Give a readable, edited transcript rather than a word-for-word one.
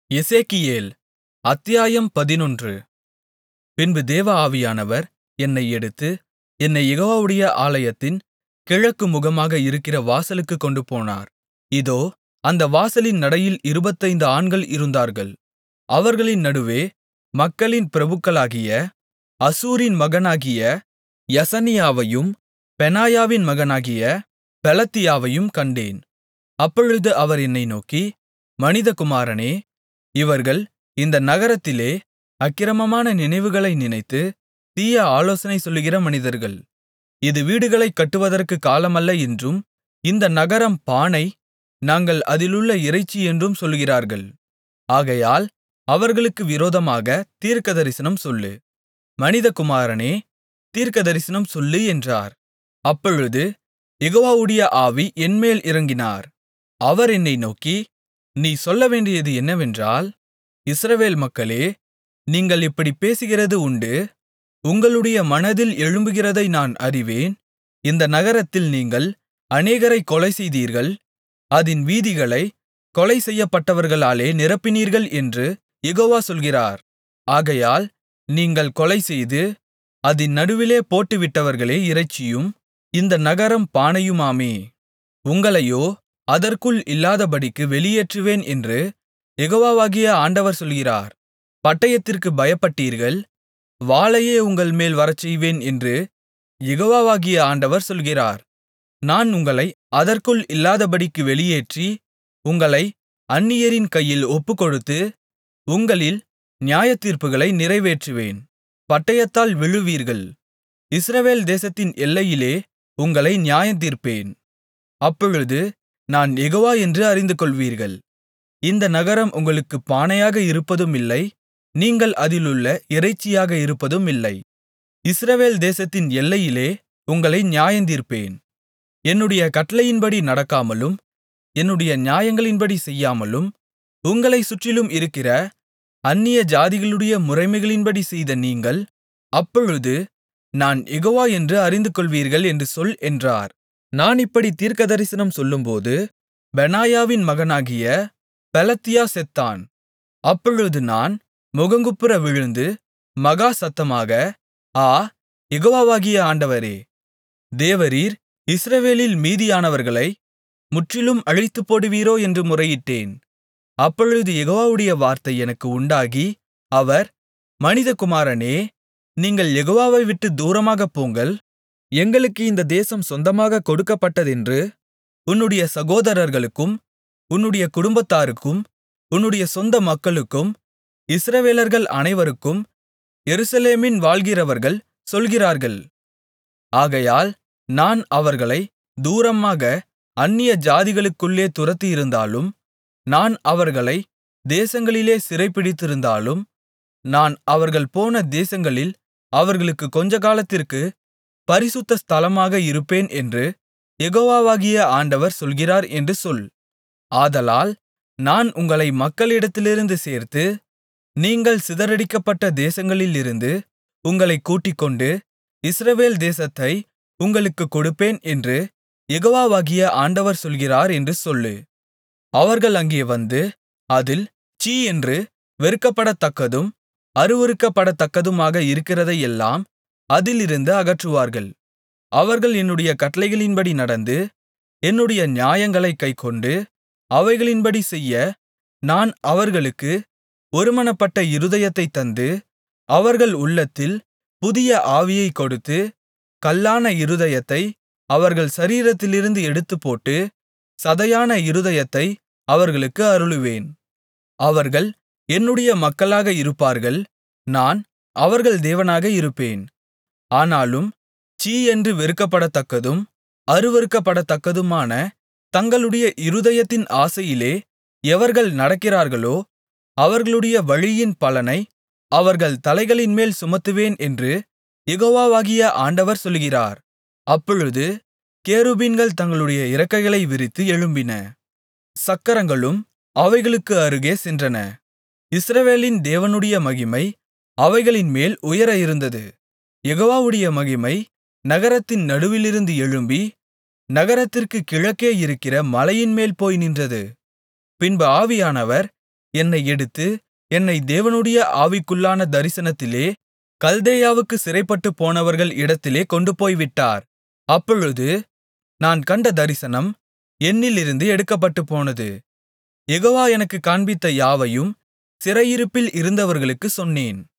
எசேக்கியேல் அத்தியாயம் 11. பின்பு தேவ ஆவியானவர் என்னை எடுத்து என்னைக் யெகோவாவுடைய ஆலயத்தின் கிழக்கு முகமாக இருக்கிற வாசலுக்குக் கொண்டுபோனார். இதோ அந்த வாசலின் நடையில் 25 ஆண்கள் இருந்தார்கள். அவர்களின் நடுவே மக்களின் பிரபுக்களாகிய அசூரின் மகனாகிய யசனியாவையும் பெனாயாவின் மகனாகிய பெலத்தியாவையும் கண்டேன். அப்பொழுது அவர் என்னை நோக்கி, மனிதகுமாரனே, இவர்கள் இந்த நகரத்திலே அக்கிரமமான நினைவுகளை நினைத்து தீய ஆலோசனை சொல்லுகிற மனிதர்கள். இது வீடுகளைக் கட்டுவதற்குக் காலமல்ல என்றும், இந்த நகரம் பானை, நாங்கள் அதிலுள்ள இறைச்சி என்றும் சொல்லுகிறார்கள். ஆகையால் அவர்களுக்கு விரோதமாகத் தீர்க்கதரிசனம் சொல்லு. மனிதகுமாரனே, தீர்க்கதரிசனம் சொல்லு என்றார். அப்பொழுது யெகோவாவுடைய ஆவி என்மேல் இறங்கினார். அவர் என்னை நோக்கி, நீ சொல்லவேண்டியது என்னவென்றால், இஸ்ரவேல் மக்களே, நீங்கள் இப்படிப் பேசுகிறது உண்டு. உங்களுடைய மனதில் எழும்புகிறதை நான் அறிவேன். இந்த நகரத்தில் நீங்கள் அநேகரைக் கொலைசெய்தீர்கள். அதின் வீதிகளைக் கொலை செய்யப்பட்டவர்களாலே நிரப்பினீர்கள் என்று யெகோவா சொல்கிறார். ஆகையால் நீங்கள் கொலைசெய்து அதின் நடுவிலே போட்டுவிட்டவர்களே இறைச்சியும் இந்த நகரம் பானையுமாமே. உங்களையோ அதற்குள் இல்லாதபடிக்கு வெளியேற்றுவேன் என்று யெகோவாகிய ஆண்டவர் சொல்கிறார். பட்டயத்திற்குப் பயப்பட்டீர்கள், வாளையே உங்கள்மேல் வரச்செய்வேன் என்று யெகோவாகிய ஆண்டவர் சொல்கிறார். நான் உங்களை அதற்குள் இல்லாதபடிக்கு வெளியேற்றி, உங்களை அந்நியரின் கையில் ஒப்புக்கொடுத்து, உங்களில் நியாயத்தீர்ப்புகளை நிறைவேற்றுவேன். பட்டயத்தால் விழுவீர்கள். இஸ்ரவேல் தேசத்தின் எல்லையிலே உங்களை நியாயந்தீர்ப்பேன். அப்பொழுது நான் யெகோவா என்று அறிந்துகொள்வீர்கள். இந்த நகரம் உங்களுக்குப் பானையாக இருப்பதுமில்லை, நீங்கள் அதிலுள்ள இறைச்சியாக இருப்பதுமில்லை. இஸ்ரவேல் தேசத்தின் எல்லையிலே உங்களை நியாயந்தீர்ப்பேன். என்னுடைய கட்டளையின்படி நடக்காமலும் என்னுடைய நியாயங்களின்படி செய்யாமலும் உங்களைச் சுற்றிலும் இருக்கிற அந்நிய ஜாதிகளுடைய முறைமைகளின்படி செய்த நீங்கள், அப்பொழுது நான் யெகோவா என்று அறிந்துகொள்வீர்கள் என்று சொல் என்றார். நான் இப்படித் தீர்க்கதரிசனம் சொல்லும்போது பெனாயாவின் மகனாகிய பெலத்தியா செத்தான். அப்பொழுது நான் முகங்குப்புற விழுந்து மகா சத்தமாக, ஆ, யெகோவாகிய ஆண்டவரே, தேவரீர் இஸ்ரவேலில் மீதியானவர்களை முற்றிலும் அழித்துப்போடுவீரோ என்று முறையிட்டேன். அப்பொழுது யெகோவாவுடைய வார்த்தை எனக்கு உண்டாகி, அவர், மனிதகுமாரனே, நீங்கள் யெகோவாவை விட்டுத் தூரமாகப் போங்கள். எங்களுக்கு இந்த தேசம் சொந்தமாகக் கொடுக்கப்பட்டதென்று உன்னுடைய சகோதரர்களுக்கும் உன்னுடைய குடும்பத்தாருக்கும் உன்னுடைய சொந்த மக்களுக்கும் இஸ்ரவேலர்கள் அனைவருக்கும் எருசலேமின் வாழ்கிறவர்கள் சொல்கிறார்கள். ஆகையால் நான் அவர்களை தூரமாக அந்நிய ஜாதிகளுக்குள்ளே துரத்தியிருந்தாலும், நான் அவர்களை தேசங்களிலே சிறைபிடித்திருந்தாலும், நான் அவர்கள் போன தேசங்களில் அவர்களுக்கு கொஞ்சகாலத்திற்கு பரிசுத்த ஸ்தலமாக இருப்பேன் என்று யெகோவாகிய ஆண்டவர் சொல்கிறார் என்று சொல். ஆதலால் நான் உங்களை மக்களிடத்திலிருந்து சேர்த்து, நீங்கள் சிதறடிக்கப்பட்ட தேசங்களிலிருந்து உங்களைக் கூட்டிக்கொண்டு இஸ்ரவேல் தேசத்தை உங்களுக்குக் கொடுப்பேன் என்று யெகோவாகிய ஆண்டவர் சொல்கிறார் என்று சொல்லு. அவர்கள் அங்கே வந்து அதில் சீ என்று வெறுக்கப்படத்தக்கதும் அருவருக்கப்படத்தக்கதுமாக இருக்கிறதையெல்லாம் அதிலிருந்து அகற்றுவார்கள். அவர்கள் என்னுடைய கட்டளைகளின்படி நடந்து என்னுடைய நியாயங்களைக் கைக்கொண்டு அவைகளின்படி செய்ய நான் அவர்களுக்கு ஒருமனப்பட்ட இருதயத்தைத் தந்து, அவர்கள் உள்ளத்தில் புதிய ஆவியைக் கொடுத்து, கல்லான இருதயத்தை அவர்கள் சரீரத்திலிருந்து எடுத்துப்போட்டு சதையான இருதயத்தை அவர்களுக்கு அருளுவேன். அவர்கள் என்னுடைய மக்களாக இருப்பார்கள், நான் அவர்கள் தேவனாக இருப்பேன். ஆனாலும் சீ என்று வெறுக்கப்படத்தக்கதும் அருவருக்கப்படத்தக்கதுமான தங்களுடைய இருதயத்தின் ஆசையிலே எவர்கள் நடக்கிறார்களோ, அவர்களுடைய வழியின் பலனை அவர்கள் தலைகளின்மேல் சுமத்துவேன் என்று யெகோவாகிய ஆண்டவர் சொல்கிறார். அப்பொழுது கேருபீன்கள் தங்களுடைய இறக்கைகளை விரித்து எழும்பின, சக்கரங்களும் அவைகளுக்கு அருகே சென்றன. இஸ்ரவேலின் தேவனுடைய மகிமை அவைகளின்மேல் உயர இருந்தது. யெகோவாவுடைய மகிமை நகரத்தின் நடுவிலிருந்து எழும்பி நகரத்திற்குக் கிழக்கே இருக்கிற மலையின்மேல் போய் நின்றது. பின்பு ஆவியானவர் என்னை எடுத்து என்னை தேவனுடைய ஆவிக்குள்ளான தரிசனத்திலே கல்தேயாவுக்குச் சிறைப்பட்டுப் போனவர்கள் இடத்திலே கொண்டுபோய்விட்டார். அப்பொழுது நான் கண்ட தரிசனம் என்னிலிருந்து எடுக்கப்பட்டுப்போனது. யெகோவா எனக்குக் காண்பித்த யாவையும் சிறையிருப்பில் இருந்தவர்களுக்குச் சொன்னேன்.